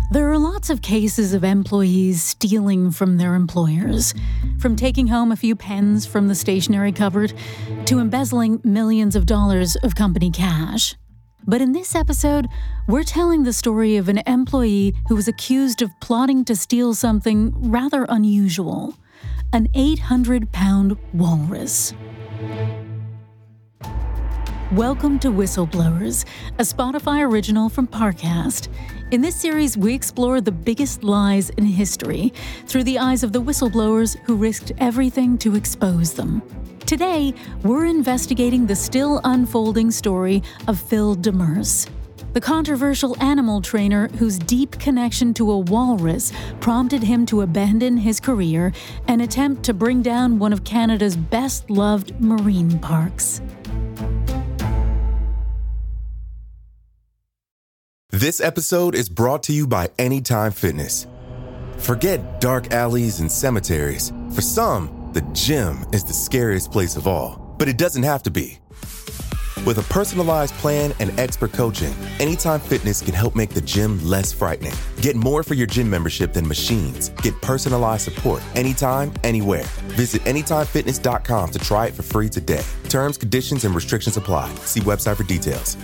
There are lots of cases of employees stealing from their employers, from taking home a few pens from the stationery cupboard to embezzling millions of dollars of company cash. But in this episode, we're telling the story of an employee who was accused of plotting to steal something rather unusual: an 800-pound walrus. Welcome to Whistleblowers, a Spotify original from Parcast. In this series, we explore the biggest lies in history through the eyes of the whistleblowers who risked everything to expose them. Today, we're investigating the still unfolding story of Phil Demers, the controversial animal trainer whose deep connection to a walrus prompted him to abandon his career and attempt to bring down one of Canada's best-loved marine parks. This episode is brought to you by Anytime Fitness. Forget dark alleys and cemeteries. For some, the gym is the scariest place of all, but it doesn't have to be. With a personalized plan and expert coaching, Anytime Fitness can help make the gym less frightening. Get more for your gym membership than machines. Get personalized support anytime, anywhere. Visit AnytimeFitness.com to try it for free today. Terms, conditions, and restrictions apply. See website for details.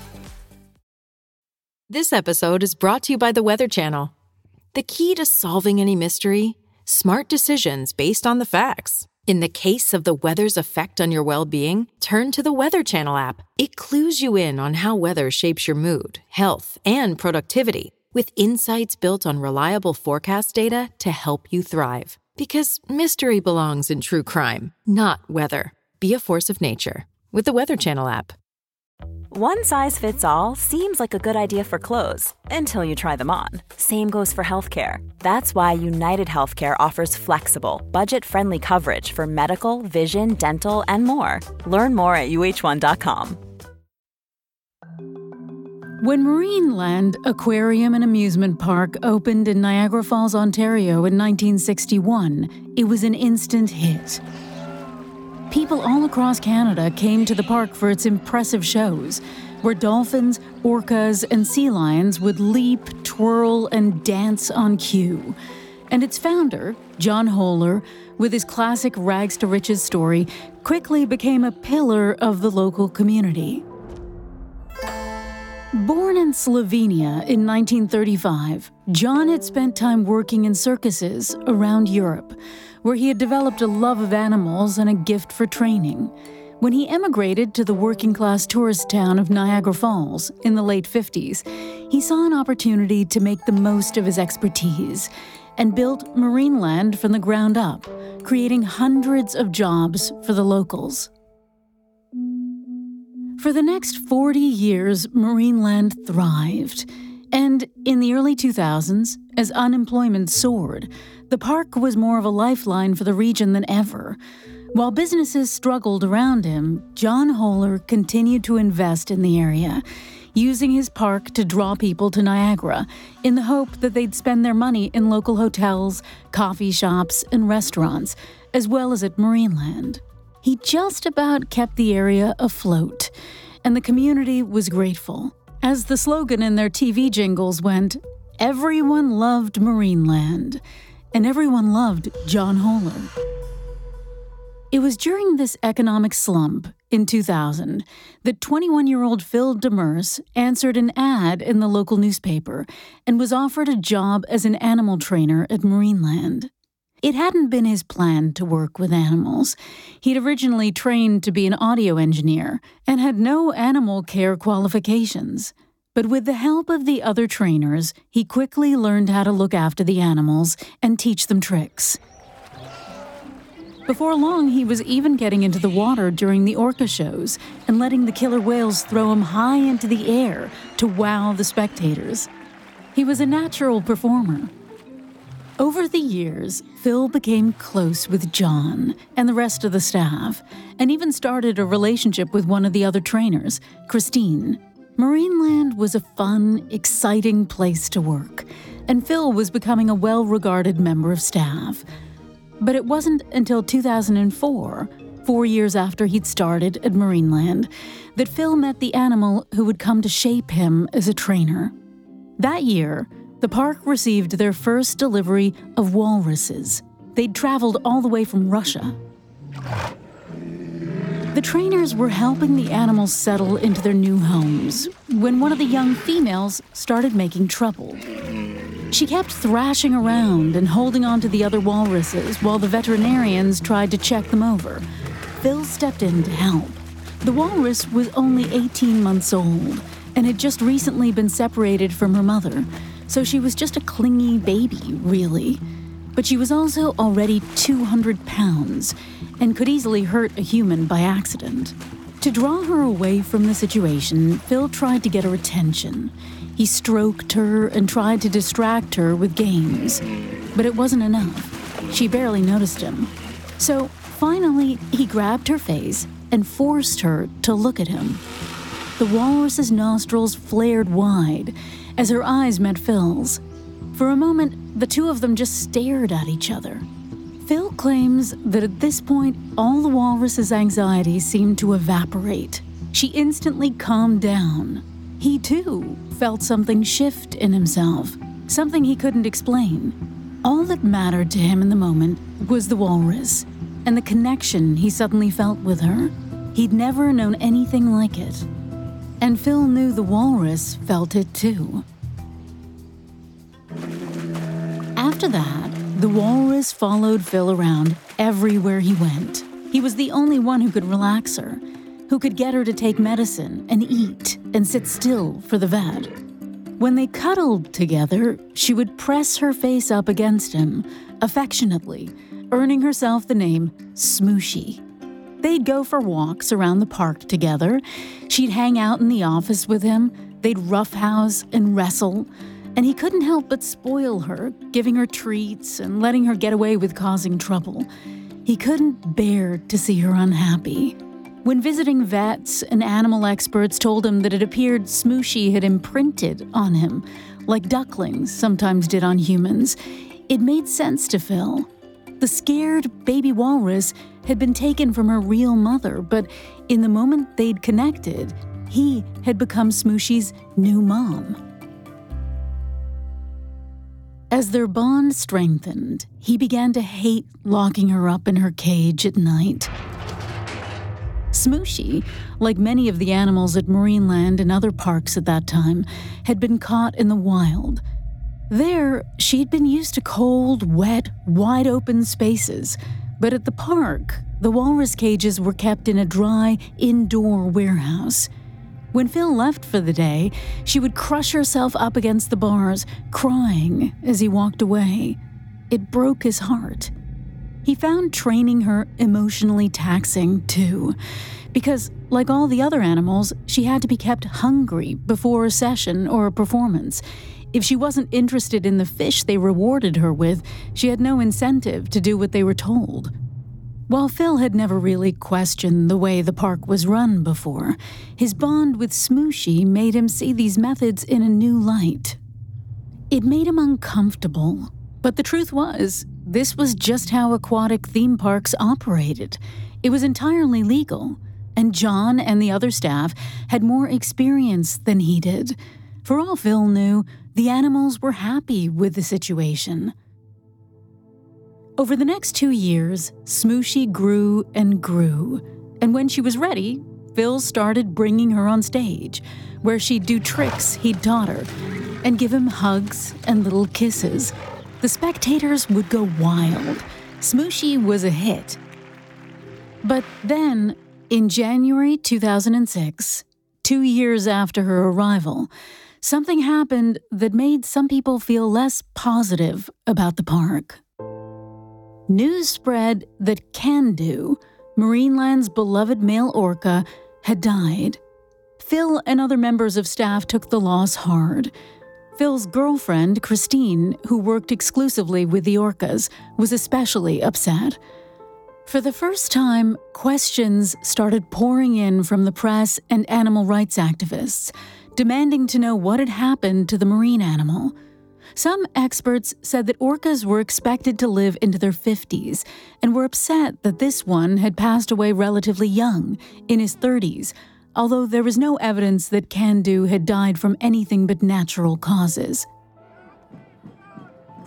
This episode is brought to you by the Weather Channel. The key to solving any mystery? Smart decisions based on the facts. In the case of the weather's effect on your well-being, turn to the Weather Channel app. It clues you in on how weather shapes your mood, health, and productivity, with insights built on reliable forecast data to help you thrive. Because mystery belongs in true crime, not weather. Be a force of nature with the Weather Channel app. One size fits all seems like a good idea for clothes until you try them on. Same goes for healthcare. That's why United Healthcare offers flexible, budget-friendly coverage for medical, vision, dental, and more. Learn more at uh1.com. When Marineland Aquarium and Amusement Park opened in Niagara Falls, Ontario in 1961, it was an instant hit. People all across Canada came to the park for its impressive shows, where dolphins, orcas, and sea lions would leap, twirl, and dance on cue. And its founder, John Holler, with his classic rags to riches story, quickly became a pillar of the local community. Born in Slovenia in 1935, John had spent time working in circuses around Europe, where he had developed a love of animals and a gift for training. When he emigrated to the working-class tourist town of Niagara Falls in the late 50s, he saw an opportunity to make the most of his expertise and built Marineland from the ground up, creating hundreds of jobs for the locals. For the next 40 years, Marineland thrived. And in the early 2000s, as unemployment soared, the park was more of a lifeline for the region than ever. While businesses struggled around him, John Holler continued to invest in the area, using his park to draw people to Niagara in the hope that they'd spend their money in local hotels, coffee shops, and restaurants, as well as at Marineland. He just about kept the area afloat, and the community was grateful. As the slogan in their TV jingles went, everyone loved Marineland, and everyone loved John Holler. It was during this economic slump in 2000 that 21-year-old Phil Demers answered an ad in the local newspaper and was offered a job as an animal trainer at Marineland. It hadn't been his plan to work with animals. He'd originally trained to be an audio engineer and had no animal care qualifications. But with the help of the other trainers, he quickly learned how to look after the animals and teach them tricks. Before long, he was even getting into the water during the orca shows and letting the killer whales throw him high into the air to wow the spectators. He was a natural performer. Over the years, Phil became close with John and the rest of the staff, and even started a relationship with one of the other trainers, Christine. Marineland was a fun, exciting place to work, and Phil was becoming a well-regarded member of staff. But it wasn't until 2004, 4 years after he'd started at Marineland, that Phil met the animal who would come to shape him as a trainer. That year, the park received their first delivery of walruses. They'd traveled all the way from Russia. The trainers were helping the animals settle into their new homes when one of the young females started making trouble. She kept thrashing around and holding on to the other walruses while the veterinarians tried to check them over. Phil stepped in to help. The walrus was only 18 months old and had just recently been separated from her mother, so she was just a clingy baby, really. But she was also already 200 pounds and could easily hurt a human by accident. To draw her away from the situation, Phil tried to get her attention. He stroked her and tried to distract her with games, but it wasn't enough. She barely noticed him. So finally, he grabbed her face and forced her to look at him. The walrus's nostrils flared wide as her eyes met Phil's. For a moment, the two of them just stared at each other. Phil claims that at this point, all the walrus's anxiety seemed to evaporate. She instantly calmed down. He, too, felt something shift in himself, something he couldn't explain. All that mattered to him in the moment was the walrus and the connection he suddenly felt with her. He'd never known anything like it. And Phil knew the walrus felt it, too. After that, the walrus followed Phil around everywhere he went. He was the only one who could relax her, who could get her to take medicine and eat and sit still for the vet. When they cuddled together, she would press her face up against him, affectionately, earning herself the name Smooshy. They'd go for walks around the park together. She'd hang out in the office with him. They'd roughhouse and wrestle. And he couldn't help but spoil her, giving her treats and letting her get away with causing trouble. He couldn't bear to see her unhappy. When visiting vets and animal experts told him that it appeared Smooshy had imprinted on him, like ducklings sometimes did on humans, it made sense to Phil. The scared baby walrus had been taken from her real mother, but in the moment they'd connected, he had become Smooshy's new mom. As their bond strengthened, he began to hate locking her up in her cage at night. Smooshy, like many of the animals at Marineland and other parks at that time, had been caught in the wild. There, she'd been used to cold, wet, wide-open spaces, but at the park, the walrus cages were kept in a dry, indoor warehouse. When Phil left for the day, she would crush herself up against the bars, crying as he walked away. It broke his heart. He found training her emotionally taxing, too, because, like all the other animals, she had to be kept hungry before a session or a performance. If she wasn't interested in the fish they rewarded her with, she had no incentive to do what they were told. While Phil had never really questioned the way the park was run before, his bond with Smooshy made him see these methods in a new light. It made him uncomfortable, but the truth was, this was just how aquatic theme parks operated. It was entirely legal, and John and the other staff had more experience than he did. For all Phil knew, the animals were happy with the situation. Over the next 2 years, Smooshy grew and grew, and when she was ready, Phil started bringing her on stage, where she'd do tricks he'd taught her, and give him hugs and little kisses. The spectators would go wild. Smooshy was a hit. But then, in January 2006, 2 years after her arrival, something happened that made some people feel less positive about the park. News spread that Can-Do, Marineland's beloved male orca, had died. Phil and other members of staff took the loss hard. Phil's girlfriend, Christine, who worked exclusively with the orcas, was especially upset. For the first time, questions started pouring in from the press and animal rights activists, demanding to know what had happened to the marine animal. Some experts said that orcas were expected to live into their 50s and were upset that this one had passed away relatively young, in his 30s, although there was no evidence that Can-Do had died from anything but natural causes.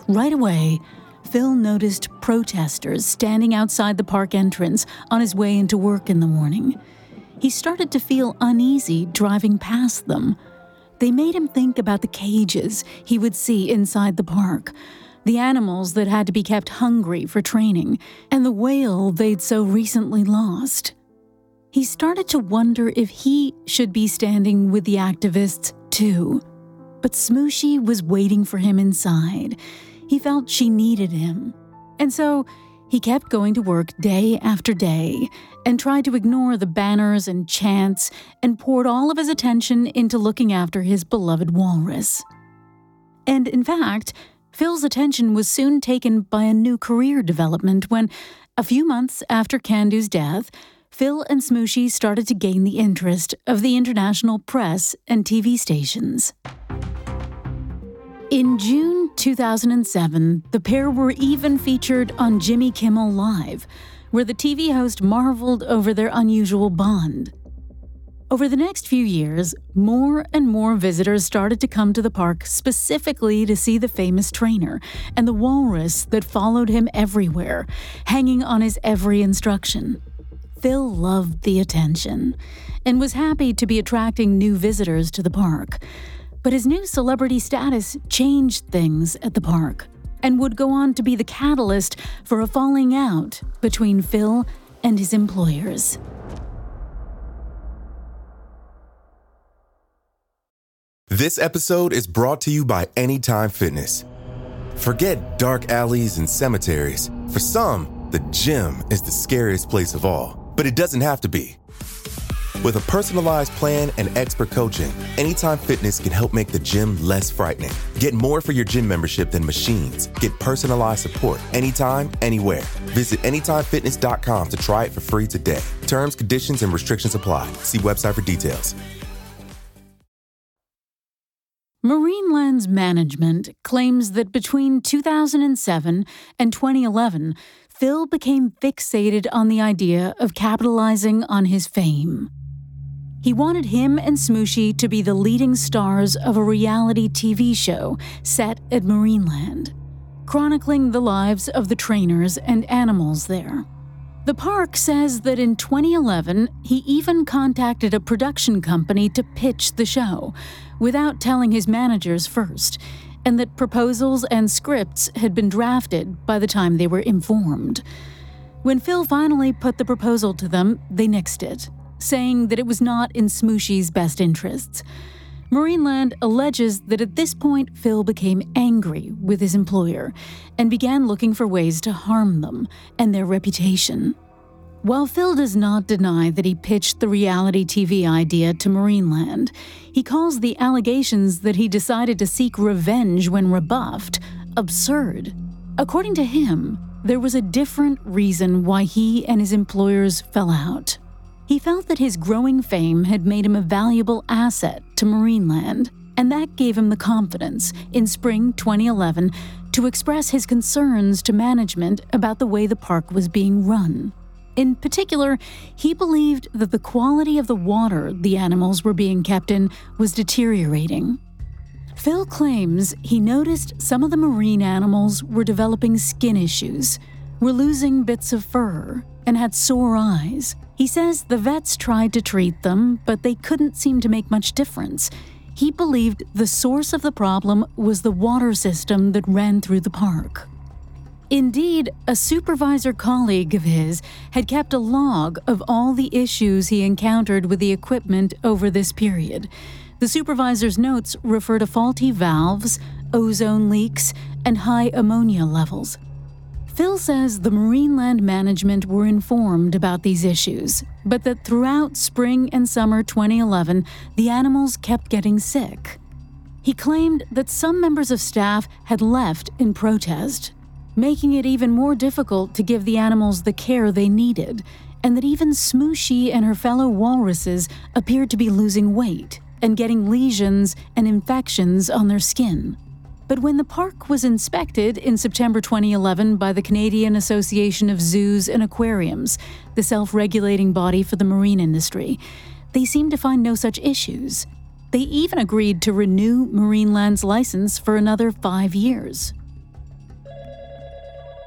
Right away, Phil noticed protesters standing outside the park entrance on his way into work in the morning. He started to feel uneasy driving past them. They made him think about the cages he would see inside the park, the animals that had to be kept hungry for training, and the whale they'd so recently lost. He started to wonder if he should be standing with the activists too. But Smooshy was waiting for him inside. He felt she needed him. And so he kept going to work day after day and tried to ignore the banners and chants and poured all of his attention into looking after his beloved walrus. And in fact, Phil's attention was soon taken by a new career development when, a few months after Candu's death, Phil and Smooshy started to gain the interest of the international press and TV stations. In June 2007, the pair were even featured on Jimmy Kimmel Live, where the TV host marveled over their unusual bond. Over the next few years, more and more visitors started to come to the park specifically to see the famous trainer and the walrus that followed him everywhere, hanging on his every instruction. Phil loved the attention and was happy to be attracting new visitors to the park. But his new celebrity status changed things at the park and would go on to be the catalyst for a falling out between Phil and his employers. This episode is brought to you by Anytime Fitness. Forget dark alleys and cemeteries. For some, the gym is the scariest place of all. But it doesn't have to be. With a personalized plan and expert coaching, Anytime Fitness can help make the gym less frightening. Get more for your gym membership than machines. Get personalized support anytime, anywhere. Visit AnytimeFitness.com to try it for free today. Terms, conditions, and restrictions apply. See website for details. Marineland's management claims that between 2007 and 2011, Phil became fixated on the idea of capitalizing on his fame. He wanted him and Smooshy to be the leading stars of a reality TV show set at Marineland, chronicling the lives of the trainers and animals there. The park says that in 2011, he even contacted a production company to pitch the show, without telling his managers first, and that proposals and scripts had been drafted by the time they were informed. When Phil finally put the proposal to them, they nixed it, saying that it was not in Smooshy's best interests. Marineland alleges that at this point Phil became angry with his employer and began looking for ways to harm them and their reputation. While Phil does not deny that he pitched the reality TV idea to Marineland, he calls the allegations that he decided to seek revenge when rebuffed absurd. According to him, there was a different reason why he and his employers fell out. He felt that his growing fame had made him a valuable asset to Marineland, and that gave him the confidence in spring 2011 to express his concerns to management about the way the park was being run. In particular, he believed that the quality of the water the animals were being kept in was deteriorating. Phil claims he noticed some of the marine animals were developing skin issues, were losing bits of fur, and had sore eyes. He says the vets tried to treat them, but they couldn't seem to make much difference. He believed the source of the problem was the water system that ran through the park. Indeed, a supervisor colleague of his had kept a log of all the issues he encountered with the equipment over this period. The supervisor's notes refer to faulty valves, ozone leaks, and high ammonia levels. Phil says the Marineland management were informed about these issues, but that throughout spring and summer 2011, the animals kept getting sick. He claimed that some members of staff had left in protest, making it even more difficult to give the animals the care they needed, and that even Smooshy and her fellow walruses appeared to be losing weight and getting lesions and infections on their skin. But when the park was inspected in September 2011 by the Canadian Association of Zoos and Aquariums, the self-regulating body for the marine industry, they seemed to find no such issues. They even agreed to renew Marineland's license for another 5 years.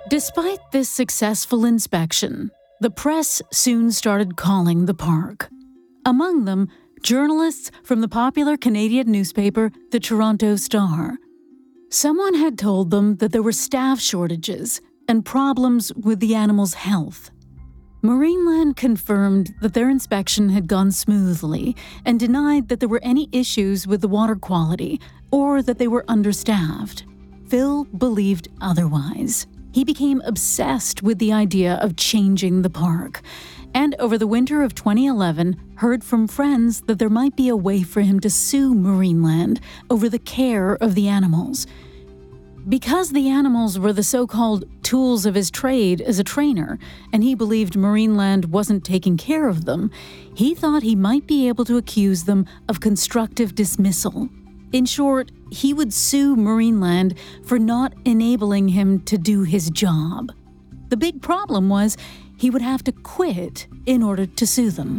Despite this successful inspection, the press soon started calling the park. Among them, journalists from the popular Canadian newspaper, the Toronto Star. Someone had told them that there were staff shortages and problems with the animals' health. Marineland confirmed that their inspection had gone smoothly and denied that there were any issues with the water quality or that they were understaffed. Phil believed otherwise. He became obsessed with the idea of changing the park, and over the winter of 2011 heard from friends that there might be a way for him to sue Marineland over the care of the animals. Because the animals were the so-called tools of his trade as a trainer, and he believed Marineland wasn't taking care of them, he thought he might be able to accuse them of constructive dismissal. In short, he would sue Marineland for not enabling him to do his job. The big problem was he would have to quit in order to sue them.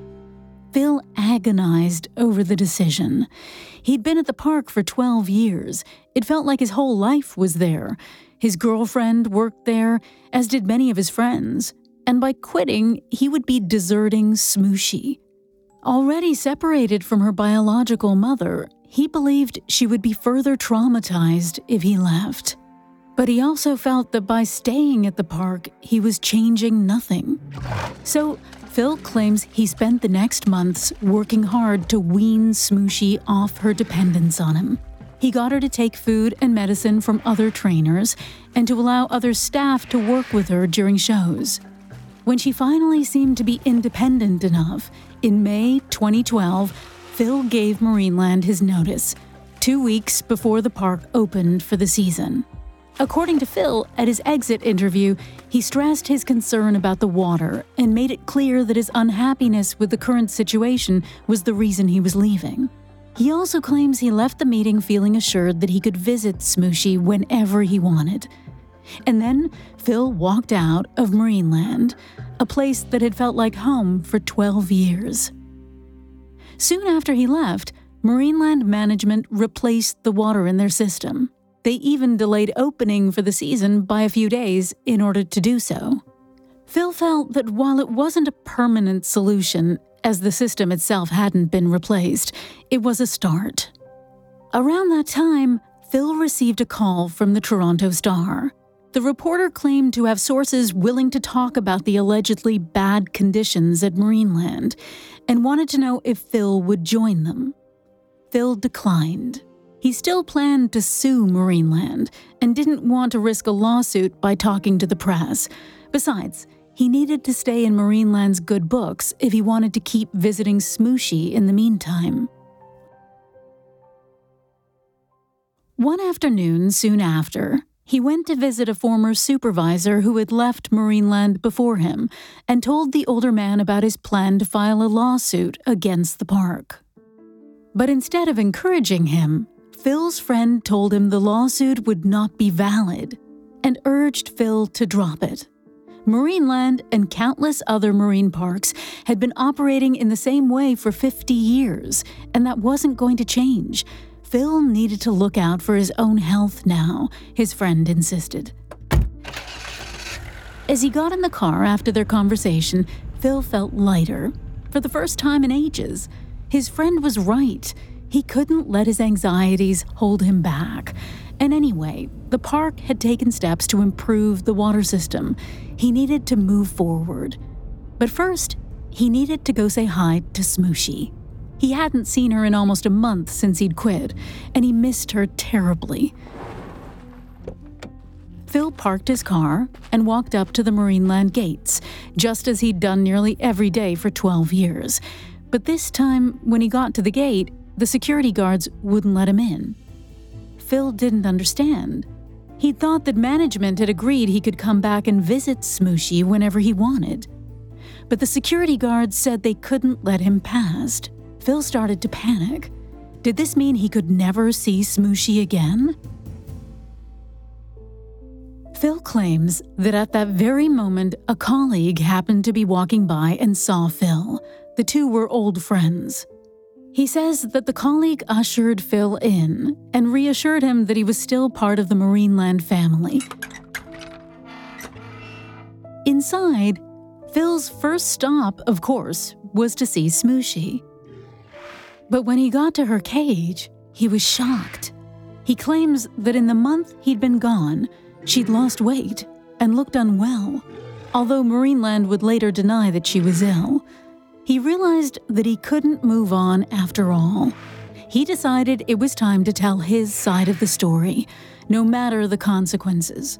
Phil agonized over the decision. He'd been at the park for 12 years. It felt like his whole life was there. His girlfriend worked there, as did many of his friends. And by quitting, he would be deserting Smooshy. Already separated from her biological mother, he believed she would be further traumatized if he left. But he also felt that by staying at the park, he was changing nothing. So, Phil claims he spent the next months working hard to wean Smooshy off her dependence on him. He got her to take food and medicine from other trainers and to allow other staff to work with her during shows. When she finally seemed to be independent enough, in May 2012, Phil gave Marineland his notice, 2 weeks before the park opened for the season. According to Phil, at his exit interview, he stressed his concern about the water and made it clear that his unhappiness with the current situation was the reason he was leaving. He also claims he left the meeting feeling assured that he could visit Smooshy whenever he wanted. And then Phil walked out of Marineland, a place that had felt like home for 12 years. Soon after he left, Marineland management replaced the water in their system. They even delayed opening for the season by a few days in order to do so. Phil felt that while it wasn't a permanent solution, as the system itself hadn't been replaced, it was a start. Around that time, Phil received a call from the Toronto Star. The reporter claimed to have sources willing to talk about the allegedly bad conditions at Marineland and wanted to know if Phil would join them. Phil declined. He still planned to sue Marineland and didn't want to risk a lawsuit by talking to the press. Besides, he needed to stay in Marineland's good books if he wanted to keep visiting Smooshy in the meantime. One afternoon soon after, he went to visit a former supervisor who had left Marineland before him and told the older man about his plan to file a lawsuit against the park. But instead of encouraging him, Phil's friend told him the lawsuit would not be valid and urged Phil to drop it. Marineland and countless other marine parks had been operating in the same way for 50 years, and that wasn't going to change. Phil needed to look out for his own health now, his friend insisted. As he got in the car after their conversation, Phil felt lighter, for the first time in ages. His friend was right. He couldn't let his anxieties hold him back. And anyway, the park had taken steps to improve the water system. He needed to move forward. But first, he needed to go say hi to Smooshy. He hadn't seen her in almost a month since he'd quit, and he missed her terribly. Phil parked his car and walked up to the Marineland gates, just as he'd done nearly every day for 12 years. But this time, when he got to the gate, the security guards wouldn't let him in. Phil didn't understand. He'd thought that management had agreed he could come back and visit Smooshy whenever he wanted. But the security guards said they couldn't let him past. Phil started to panic. Did this mean he could never see Smooshy again? Phil claims that at that very moment, a colleague happened to be walking by and saw Phil. The two were old friends. He says that the colleague ushered Phil in and reassured him that he was still part of the Marineland family. Inside, Phil's first stop, of course, was to see Smoochie. But when he got to her cage, he was shocked. He claims that in the month he'd been gone, she'd lost weight and looked unwell, although Marineland would later deny that she was ill. He realized that he couldn't move on after all. He decided it was time to tell his side of the story, no matter the consequences.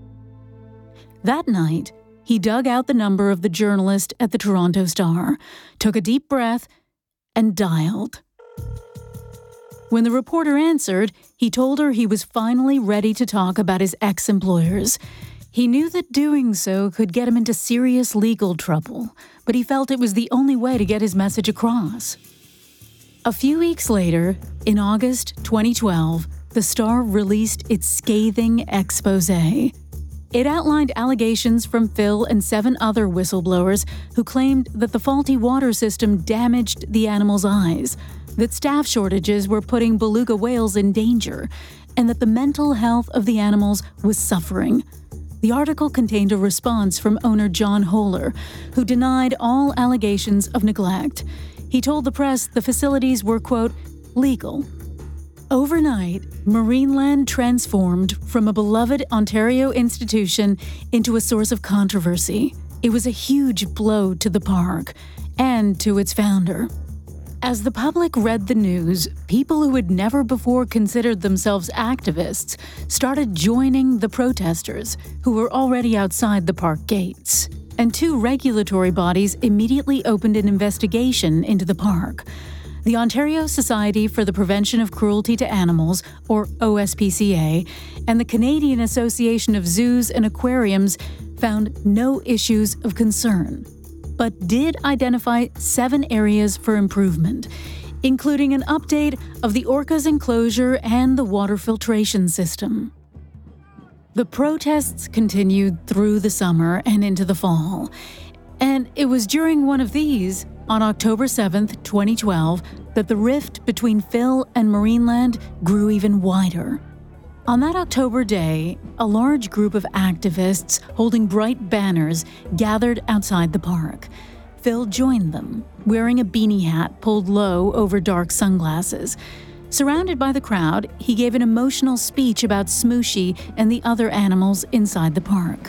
That night, he dug out the number of the journalist at the Toronto Star, took a deep breath, and dialed. When the reporter answered, he told her he was finally ready to talk about his ex-employers. He knew that doing so could get him into serious legal trouble, but he felt it was the only way to get his message across. A few weeks later, in August 2012, the Star released its scathing exposé. It outlined allegations from Phil and 7 other whistleblowers who claimed that the faulty water system damaged the animals' eyes, that staff shortages were putting beluga whales in danger, and that the mental health of the animals was suffering. The article contained a response from owner John Holer, who denied all allegations of neglect. He told the press the facilities were, quote, legal. Overnight, Marineland transformed from a beloved Ontario institution into a source of controversy. It was a huge blow to the park and to its founder. As the public read the news, people who had never before considered themselves activists started joining the protesters, who were already outside the park gates. And 2 regulatory bodies immediately opened an investigation into the park. The Ontario Society for the Prevention of Cruelty to Animals, or OSPCA, and the Canadian Association of Zoos and Aquariums found no issues of concern, but did identify 7 areas for improvement, including an update of the orcas enclosure and the water filtration system. The protests continued through the summer and into the fall, and it was during one of these, on October 7, 2012, that the rift between Phil and Marineland grew even wider. On that October day, a large group of activists holding bright banners gathered outside the park. Phil joined them, wearing a beanie hat pulled low over dark sunglasses. Surrounded by the crowd, he gave an emotional speech about Smoochie and the other animals inside the park.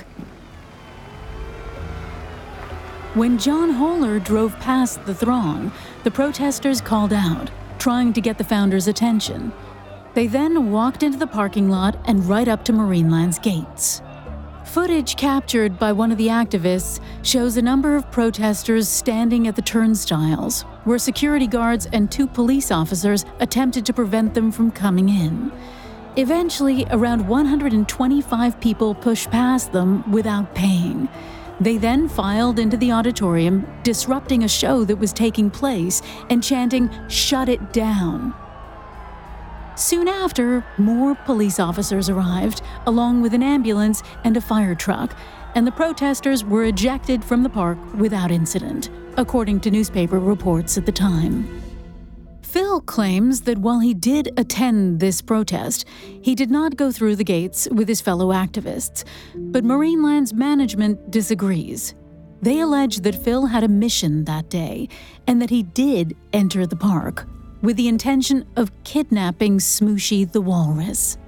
When John Holer drove past the throng, the protesters called out, trying to get the founder's attention. They then walked into the parking lot and right up to Marineland's gates. Footage captured by one of the activists shows a number of protesters standing at the turnstiles, where security guards and 2 police officers attempted to prevent them from coming in. Eventually, around 125 people pushed past them without paying. They then filed into the auditorium, disrupting a show that was taking place and chanting, "Shut it down." Soon after, more police officers arrived, along with an ambulance and a fire truck, and the protesters were ejected from the park without incident, according to newspaper reports at the time. Phil claims that while he did attend this protest, he did not go through the gates with his fellow activists, but Marineland's management disagrees. They allege that Phil had a mission that day, and that he did enter the park, with the intention of kidnapping Smoochie the walrus.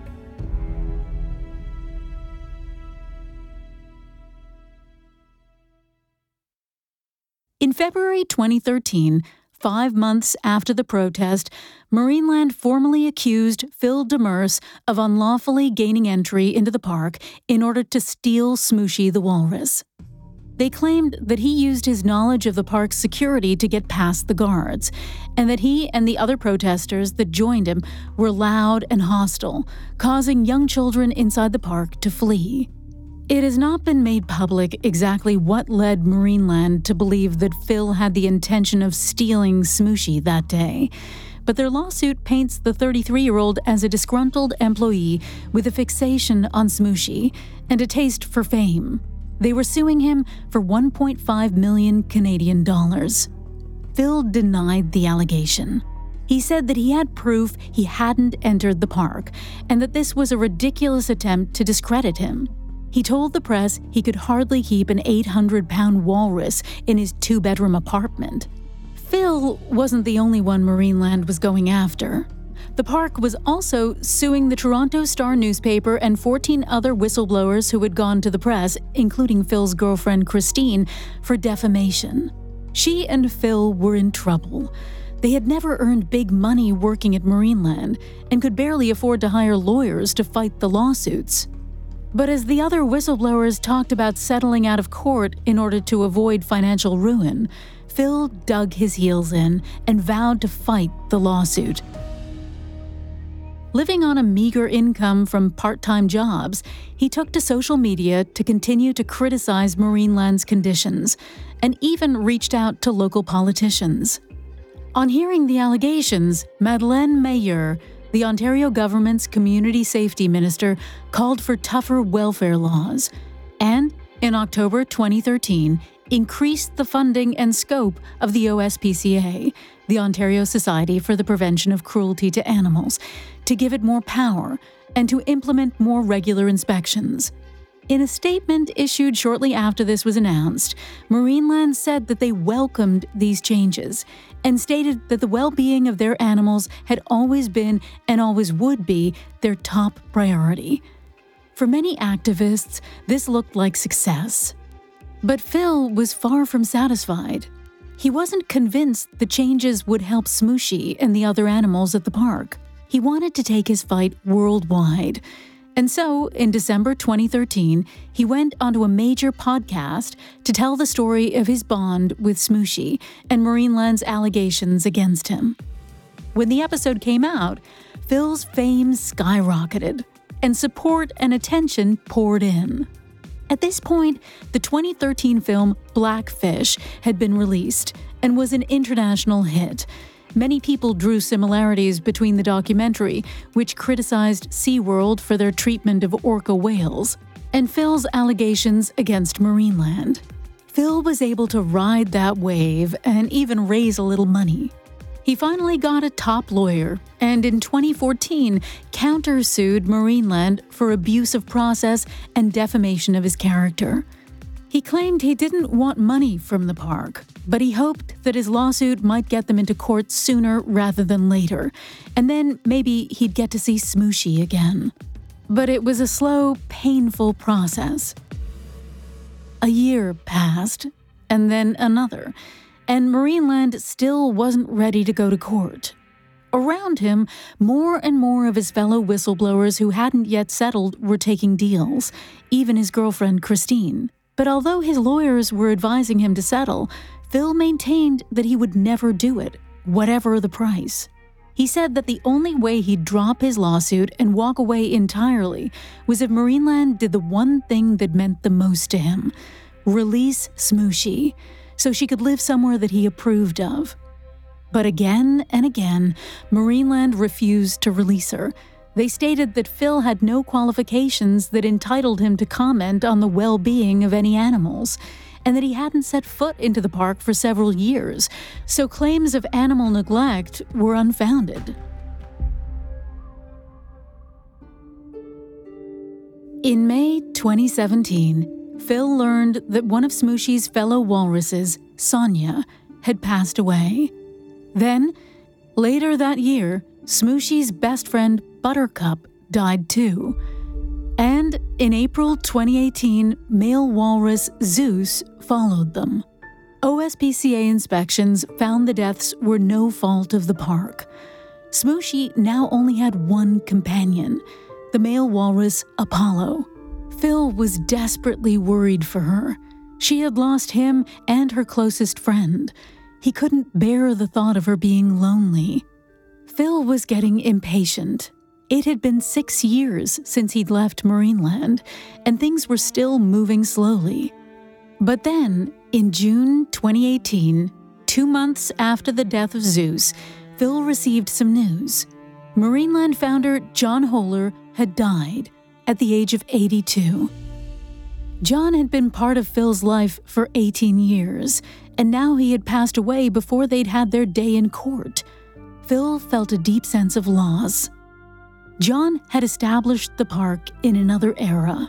In February 2013, 5 months after the protest, Marineland formally accused Phil Demers of unlawfully gaining entry into the park in order to steal Smoochie the walrus. They claimed that he used his knowledge of the park's security to get past the guards, and that he and the other protesters that joined him were loud and hostile, causing young children inside the park to flee. It has not been made public exactly what led Marineland to believe that Phil had the intention of stealing Smoochie that day, but their lawsuit paints the 33-year-old as a disgruntled employee with a fixation on Smoochie and a taste for fame. They were suing him for $1.5 million Canadian dollars. Phil denied the allegation. He said that he had proof he hadn't entered the park and that this was a ridiculous attempt to discredit him. He told the press he could hardly keep an 800-pound walrus in his 2-bedroom apartment. Phil wasn't the only one Marineland was going after. The park was also suing the Toronto Star newspaper and 14 other whistleblowers who had gone to the press, including Phil's girlfriend Christine, for defamation. She and Phil were in trouble. They had never earned big money working at Marineland and could barely afford to hire lawyers to fight the lawsuits. But as the other whistleblowers talked about settling out of court in order to avoid financial ruin, Phil dug his heels in and vowed to fight the lawsuit. Living on a meager income from part-time jobs, he took to social media to continue to criticize Marineland's conditions and even reached out to local politicians. On hearing the allegations, Madeleine Meilleur, the Ontario government's community safety minister, called for tougher welfare laws and, in October 2013, increased the funding and scope of the OSPCA, the Ontario Society for the Prevention of Cruelty to Animals, to give it more power and to implement more regular inspections. In a statement issued shortly after this was announced, Marineland said that they welcomed these changes and stated that the well-being of their animals had always been and always would be their top priority. For many activists, this looked like success. But Phil was far from satisfied. He wasn't convinced the changes would help Smooshy and the other animals at the park. He wanted to take his fight worldwide. And so, in December 2013, he went onto a major podcast to tell the story of his bond with Smooshy and Marineland's allegations against him. When the episode came out, Phil's fame skyrocketed, and support and attention poured in. At this point, the 2013 film Blackfish had been released and was an international hit. Many people drew similarities between the documentary, which criticized SeaWorld for their treatment of orca whales, and Phil's allegations against Marineland. Phil was able to ride that wave and even raise a little money. He finally got a top lawyer, and in 2014 countersued Marineland for abuse of process and defamation of his character. He claimed he didn't want money from the park, but he hoped that his lawsuit might get them into court sooner rather than later, and then maybe he'd get to see Smooshy again. But it was a slow, painful process. A year passed, and then another, and Marineland still wasn't ready to go to court. Around him, more and more of his fellow whistleblowers who hadn't yet settled were taking deals, even his girlfriend Christine. But although his lawyers were advising him to settle, Phil maintained that he would never do it, whatever the price. He said that the only way he'd drop his lawsuit and walk away entirely was if Marineland did the one thing that meant the most to him: release Smooshy, so she could live somewhere that he approved of. But again and again, Marineland refused to release her. They stated that Phil had no qualifications that entitled him to comment on the well-being of any animals, and that he hadn't set foot into the park for several years, so claims of animal neglect were unfounded. In May 2017, Phil learned that one of Smooshy's fellow walruses, Sonia, had passed away. Then, later that year, Smooshy's best friend, Buttercup, died too. And in April 2018, male walrus Zeus followed them. OSPCA inspections found the deaths were no fault of the park. Smooshy now only had one companion, the male walrus Apollo. Phil was desperately worried for her. She had lost him and her closest friend. He couldn't bear the thought of her being lonely. Phil was getting impatient. It had been 6 years since he'd left Marineland, and things were still moving slowly. But then, in June 2018, 2 months after the death of Zeus, Phil received some news. Marineland founder John Holer had died at the age of 82. John had been part of Phil's life for 18 years, and now he had passed away before they'd had their day in court. Phil felt a deep sense of loss. John had established the park in another era,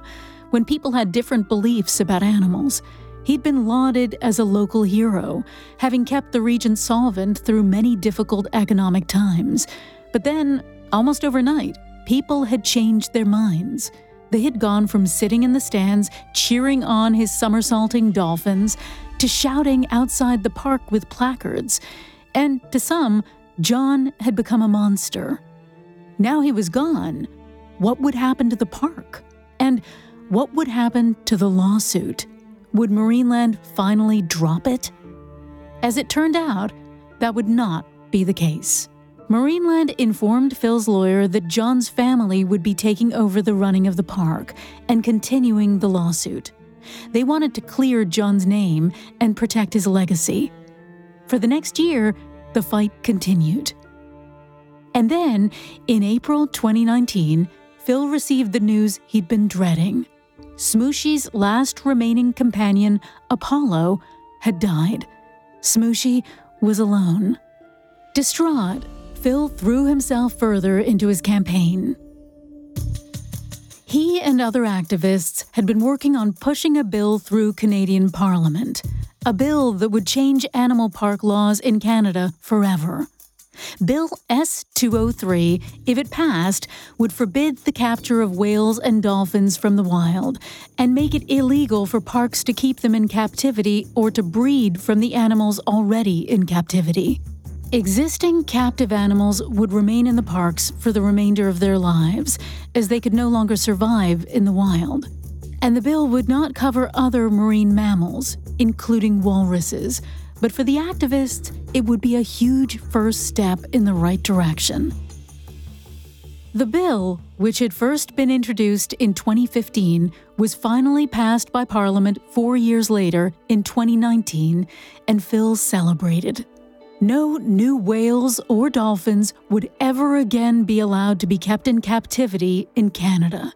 when people had different beliefs about animals. He'd been lauded as a local hero, having kept the region solvent through many difficult economic times. But then, almost overnight, people had changed their minds. They had gone from sitting in the stands, cheering on his somersaulting dolphins, to shouting outside the park with placards. And to some, John had become a monster. Now he was gone. What would happen to the park? And what would happen to the lawsuit? Would Marineland finally drop it? As it turned out, that would not be the case. Marineland informed Phil's lawyer that John's family would be taking over the running of the park and continuing the lawsuit. They wanted to clear John's name and protect his legacy. For the next year, the fight continued. And then, in April 2019, Phil received the news he'd been dreading. Smooshy's last remaining companion, Apollo, had died. Smooshy was alone. Distraught, Phil threw himself further into his campaign. He and other activists had been working on pushing a bill through Canadian Parliament, a bill that would change animal park laws in Canada forever. Bill S-203, if it passed, would forbid the capture of whales and dolphins from the wild and make it illegal for parks to keep them in captivity or to breed from the animals already in captivity. Existing captive animals would remain in the parks for the remainder of their lives, as they could no longer survive in the wild. And the bill would not cover other marine mammals, including walruses, but for the activists, it would be a huge first step in the right direction. The bill, which had first been introduced in 2015, was finally passed by Parliament 4 years later in 2019, and Phil celebrated. No new whales or dolphins would ever again be allowed to be kept in captivity in Canada.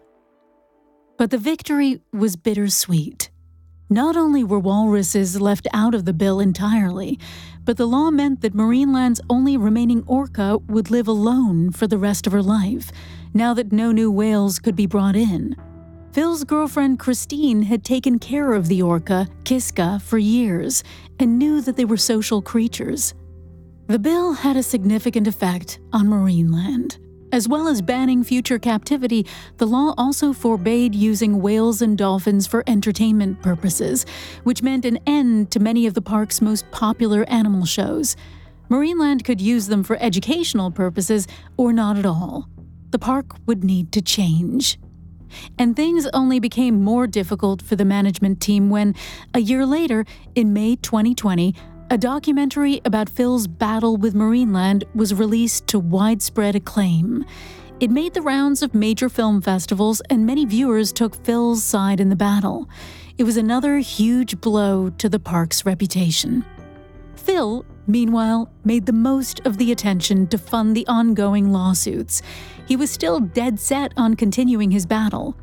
But the victory was bittersweet. Not only were walruses left out of the bill entirely, but the law meant that Marineland's only remaining orca would live alone for the rest of her life, now that no new whales could be brought in. Phil's girlfriend Christine had taken care of the orca, Kiska, for years, and knew that they were social creatures. The bill had a significant effect on Marineland. As well as banning future captivity, the law also forbade using whales and dolphins for entertainment purposes, which meant an end to many of the park's most popular animal shows. Marineland could use them for educational purposes or not at all. The park would need to change. And things only became more difficult for the management team when, a year later, in May 2020, a documentary about Phil's battle with Marineland was released to widespread acclaim. It made the rounds of major film festivals, and many viewers took Phil's side in the battle. It was another huge blow to the park's reputation. Phil, meanwhile, made the most of the attention to fund the ongoing lawsuits. He was still dead set on continuing his battle.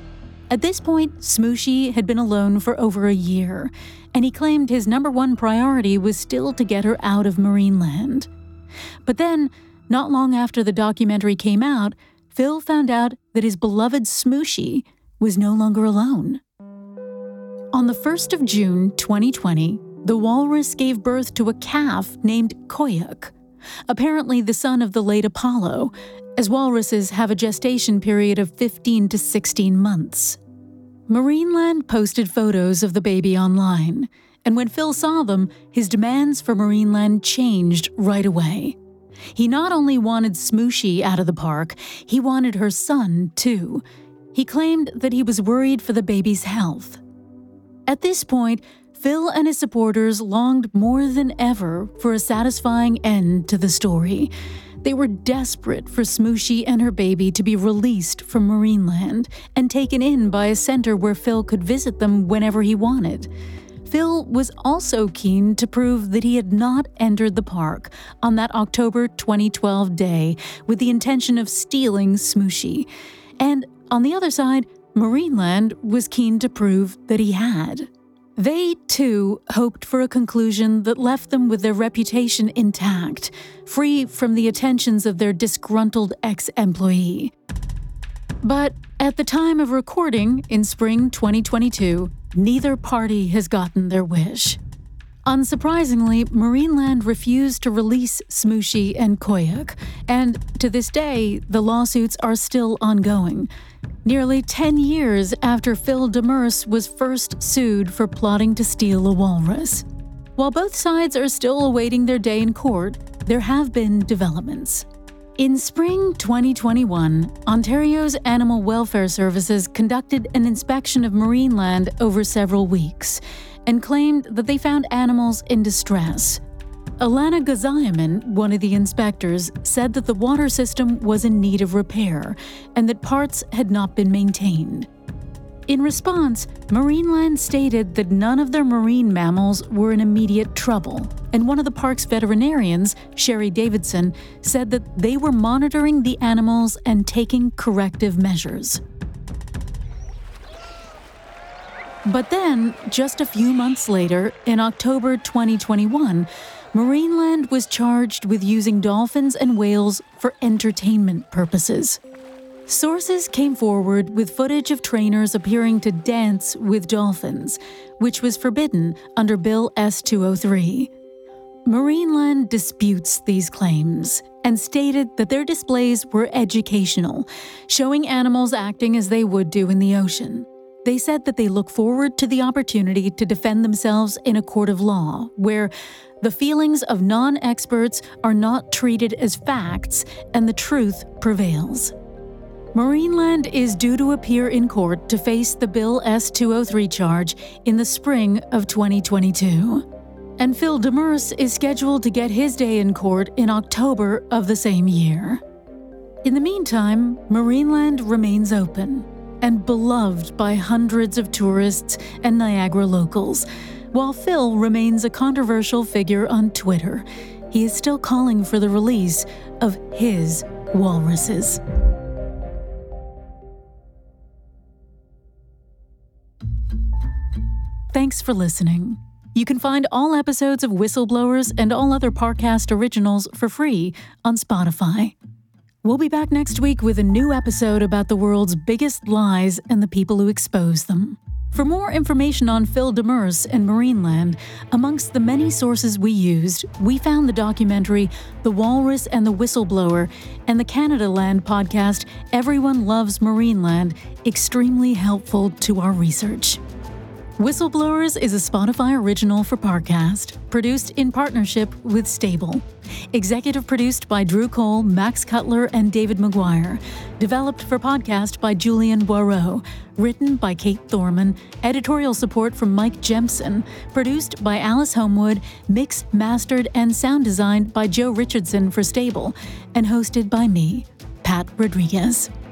At this point, Smooshy had been alone for over a year, and he claimed his number one priority was still to get her out of Marineland. But then, not long after the documentary came out, Phil found out that his beloved Smooshy was no longer alone. On the 1st of June 2020, the walrus gave birth to a calf named Koyuk, apparently the son of the late Apollo, as walruses have a gestation period of 15 to 16 months. Marineland posted photos of the baby online, and when Phil saw them, his demands for Marineland changed right away. He not only wanted Smooshy out of the park, he wanted her son, too. He claimed that he was worried for the baby's health. At this point, Phil and his supporters longed more than ever for a satisfying end to the story. They were desperate for Smooshy and her baby to be released from Marineland and taken in by a center where Phil could visit them whenever he wanted. Phil was also keen to prove that he had not entered the park on that October 2012 day with the intention of stealing Smooshy. And on the other side, Marineland was keen to prove that he had. They, too, hoped for a conclusion that left them with their reputation intact, free from the attentions of their disgruntled ex-employee. But at the time of recording in spring 2022, neither party has gotten their wish. Unsurprisingly, Marineland refused to release Smooshy and Koyuk, and to this day, the lawsuits are still ongoing, nearly 10 years after Phil Demers was first sued for plotting to steal a walrus. While both sides are still awaiting their day in court, there have been developments. In spring 2021, Ontario's Animal Welfare Services conducted an inspection of Marineland over several weeks and claimed that they found animals in distress. Alana Gazayaman, one of the inspectors, said that the water system was in need of repair and that parts had not been maintained. In response, Marineland stated that none of their marine mammals were in immediate trouble, and one of the park's veterinarians, Sherry Davidson, said that they were monitoring the animals and taking corrective measures. But then, just a few months later, in October 2021, Marineland was charged with using dolphins and whales for entertainment purposes. Sources came forward with footage of trainers appearing to dance with dolphins, which was forbidden under Bill S-203. Marineland disputes these claims and stated that their displays were educational, showing animals acting as they would do in the ocean. They said that they look forward to the opportunity to defend themselves in a court of law, where the feelings of non-experts are not treated as facts and the truth prevails. Marineland is due to appear in court to face the Bill S-203 charge in the spring of 2022. And Phil Demers is scheduled to get his day in court in October of the same year. In the meantime, Marineland remains open and beloved by hundreds of tourists and Niagara locals, while Phil remains a controversial figure on Twitter. He is still calling for the release of his walruses. Thanks for listening. You can find all episodes of Whistleblowers and all other Parcast originals for free on Spotify. We'll be back next week with a new episode about the world's biggest lies and the people who expose them. For more information on Phil Demers and Marineland, amongst the many sources we used, we found the documentary The Walrus and the Whistleblower and the Canadaland podcast Everyone Loves Marineland extremely helpful to our research. Whistleblowers is a Spotify original for Parcast, produced in partnership with Stable. Executive produced by Drew Cole, Max Cutler, and David McGuire. Developed for Podcast by Julian Boireau. Written by Kate Thorman. Editorial support from Mike Jemson. Produced by Alice Homewood. Mixed, mastered, and sound designed by Joe Richardson for Stable. And hosted by me, Pat Rodriguez.